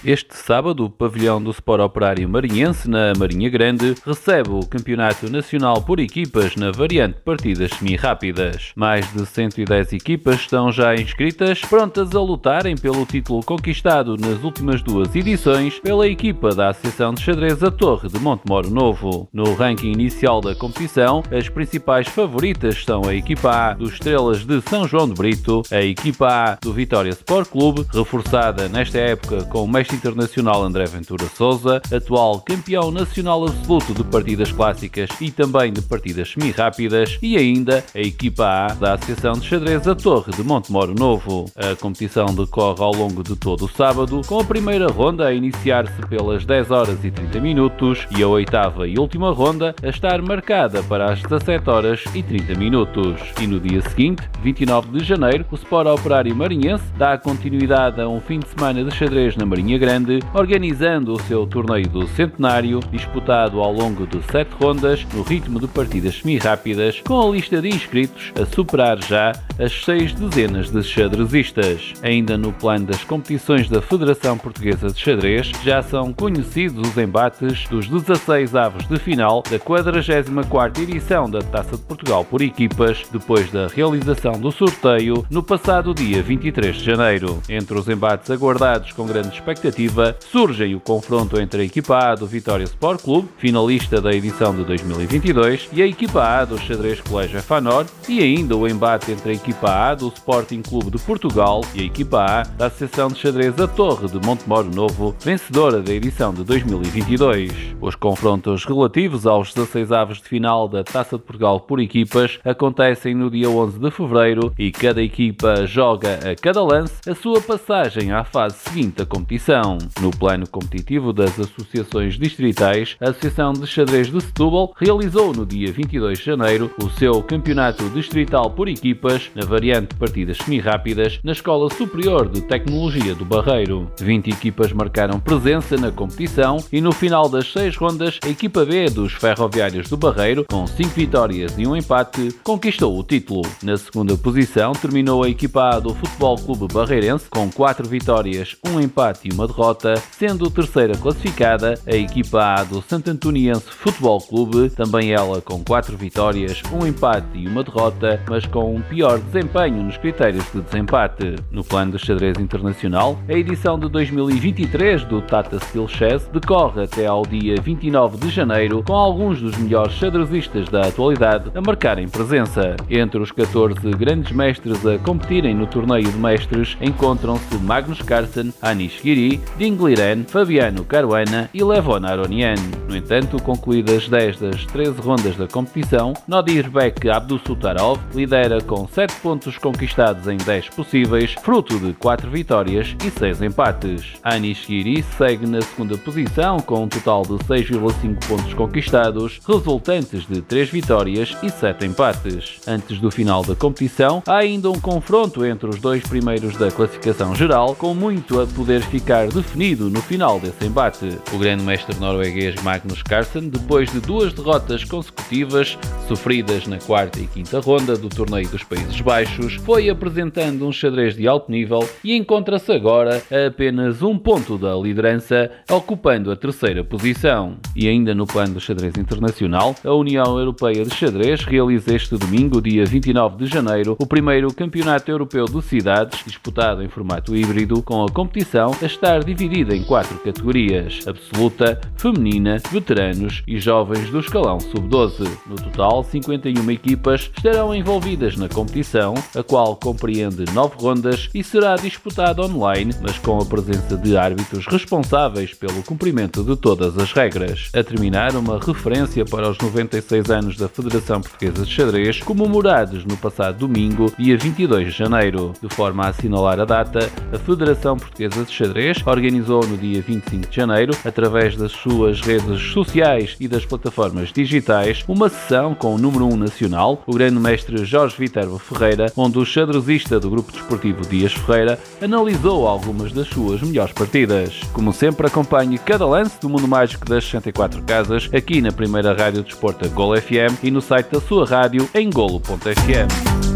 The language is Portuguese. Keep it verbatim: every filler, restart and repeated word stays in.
Este sábado, o pavilhão do Sport Operário Marinhense, na Marinha Grande, recebe o Campeonato Nacional por equipas na variante partidas semi-rápidas. Mais de cento e dez equipas estão já inscritas, prontas a lutarem pelo título conquistado nas últimas duas edições pela equipa da Associação de Xadrez A Torre de Montemoro Novo. No ranking inicial da competição, as principais favoritas são a equipa A do Estrelas de São João de Brito, a equipa A do Vitória Sport Clube, reforçada nesta época com o mestre internacional André Ventura Sousa, atual campeão nacional absoluto de partidas clássicas e também de partidas semi-rápidas, e ainda a equipa A da Associação de Xadrez A Torre de Montemoro Novo. A competição decorre ao longo de todo o sábado, com a primeira ronda a iniciar-se pelas dez horas e trinta minutos e a oitava e última ronda a estar marcada para as dezassete horas e trinta minutos. E no dia seguinte, vinte e nove de janeiro, o Sport Operário Marinhense dá continuidade a um fim de semana de xadrez na Marinha Grande, organizando o seu torneio do centenário, disputado ao longo de sete rondas, no ritmo de partidas semi-rápidas, com a lista de inscritos a superar já as seis dezenas de xadrezistas. Ainda no plano das competições da Federação Portuguesa de Xadrez, já são conhecidos os embates dos dezasseis avos de final da quadragésima quarta edição da Taça de Portugal por equipas, depois da realização do sorteio no passado dia vinte e três de janeiro. Entre os embates aguardados com grande expectativa, surgem o confronto entre a equipa A do Vitória Sport Clube, finalista da edição de dois mil e vinte e dois, e a equipa A do Xadrez Colégio Fanor, e ainda o embate entre a equipa A do Sporting Clube de Portugal e a equipa A da Associação de Xadrez A Torre de Montemoro Novo, vencedora da edição de dois mil e vinte e dois. Os confrontos relativos aos dezasseis avos de final da Taça de Portugal por equipas acontecem no dia onze de fevereiro e cada equipa joga a cada lance a sua passagem à fase seguinte da competição. No plano competitivo das associações distritais, a Associação de Xadrez de Setúbal realizou no dia vinte e dois de janeiro o seu campeonato distrital por equipas na variante partidas semi-rápidas na Escola Superior de Tecnologia do Barreiro. vinte equipas marcaram presença na competição e no final das seis rondas, a equipa B dos Ferroviários do Barreiro, com cinco vitórias e um empate, conquistou o título. Na segunda posição terminou a equipa A do Futebol Clube Barreirense com quatro vitórias, um empate e uma derrota, sendo terceira classificada a equipa A do Santo Antoniense Futebol Clube, também ela com quatro vitórias, um empate e uma derrota, mas com um pior desempenho nos critérios de desempate. No plano do xadrez internacional, a edição de dois mil e vinte e três do Tata Steel Chess decorre até ao dia vinte e nove de janeiro, com alguns dos melhores xadrezistas da atualidade a marcarem presença. Entre os catorze grandes mestres a competirem no torneio de mestres encontram-se Magnus Carlsen, Anish Giri, Ding Liren, Fabiano Caruana e Levon Aronian. No entanto, concluídas dez das treze rondas da competição, Nodirbek Abdusuttarov lidera com sete pontos conquistados em dez possíveis, fruto de quatro vitórias e seis empates. Anish Giri segue na segunda posição com um total de seis vírgula cinco pontos conquistados, resultantes de três vitórias e sete empates. Antes do final da competição, há ainda um confronto entre os dois primeiros da classificação geral, com muito a poder ficar definido no final desse embate. O grande mestre norueguês Magnus Carlsen, depois de duas derrotas consecutivas, sofridas na quarta e quinta ronda do torneio dos Países Baixos, foi apresentando um xadrez de alto nível e encontra-se agora a apenas um ponto da liderança, ocupando a terceira posição. E ainda no plano do xadrez internacional, a União Europeia de Xadrez realiza este domingo, dia vinte e nove de janeiro, o primeiro Campeonato Europeu de Cidades, disputado em formato híbrido, com a competição a estar dividida em quatro categorias: absoluta, feminina, veteranos e jovens do escalão sub doze. No total, cinquenta e uma equipas estarão envolvidas na competição, a qual compreende nove rondas e será disputada online, mas com a presença de árbitros responsáveis pelo cumprimento de todas as regras. A terminar, uma referência para os noventa e seis anos da Federação Portuguesa de Xadrez, comemorados no passado domingo, dia vinte e dois de janeiro. De forma a assinalar a data, a Federação Portuguesa de Xadrez organizou no dia vinte e cinco de janeiro, através das suas redes sociais e das plataformas digitais, uma sessão com o número um nacional, o grande mestre Jorge Viterbo Ferreira, onde o xadrezista do Grupo Desportivo Dias Ferreira analisou algumas das suas melhores partidas. Como sempre, acompanhe cada lance do mundo mágico das sessenta e quatro casas, aqui na primeira rádio de desporto Golo F M e no site da sua rádio em golo ponto f m.